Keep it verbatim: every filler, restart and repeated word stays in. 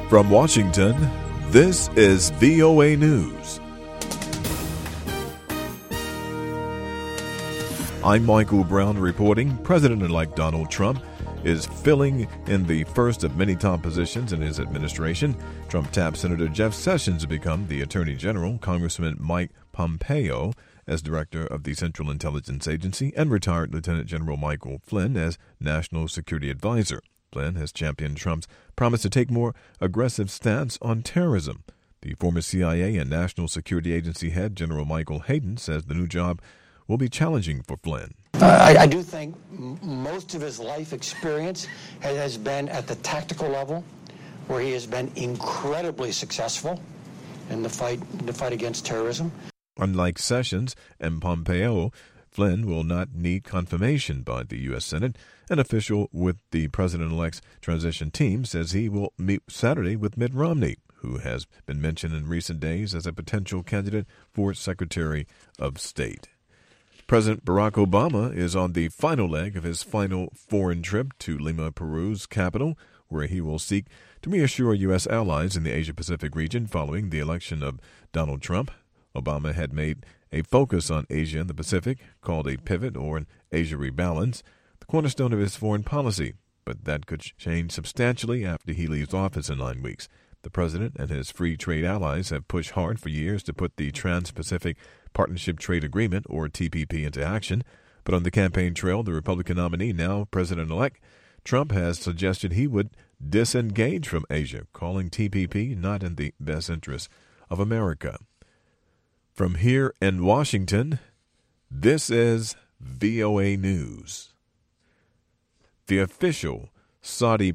From Washington, this is V O A News. I'm Michael Brown reporting. President-elect Donald Trump is filling in the first of many top positions in his administration. Trump tapped Senator Jeff Sessions to become the Attorney General, Congressman Mike Pompeo as Director of the Central Intelligence Agency, and retired Lieutenant General Michael Flynn as National Security Advisor. Flynn has championed Trump's promise to take more aggressive stance on terrorism. The former C I A and National Security Agency head, General Michael Hayden, says the new job will be challenging for Flynn. Uh, I, I do think m- most of his life experience has, has been at the tactical level, where he has been incredibly successful in the fight, the fight against terrorism. Unlike Sessions and Pompeo, Flynn will not need confirmation by the U S Senate. An official with the president-elect's transition team says he will meet Saturday with Mitt Romney, who has been mentioned in recent days as a potential candidate for Secretary of State. President Barack Obama is on the final leg of his final foreign trip to Lima, Peru's capital, where he will seek to reassure U S allies in the Asia-Pacific region following the election of Donald Trump. Obama had made a focus on Asia and the Pacific, called a pivot or an Asia rebalance, the cornerstone of his foreign policy, but that could change substantially after he leaves office in nine weeks. The president and his free trade allies have pushed hard for years to put the Trans-Pacific Partnership Trade Agreement, or T P P, into action, but on the campaign trail, the Republican nominee, now President-elect Trump, has suggested he would disengage from Asia, calling T P P not in the best interest of America. From here in Washington, this is V O A News. The official Saudi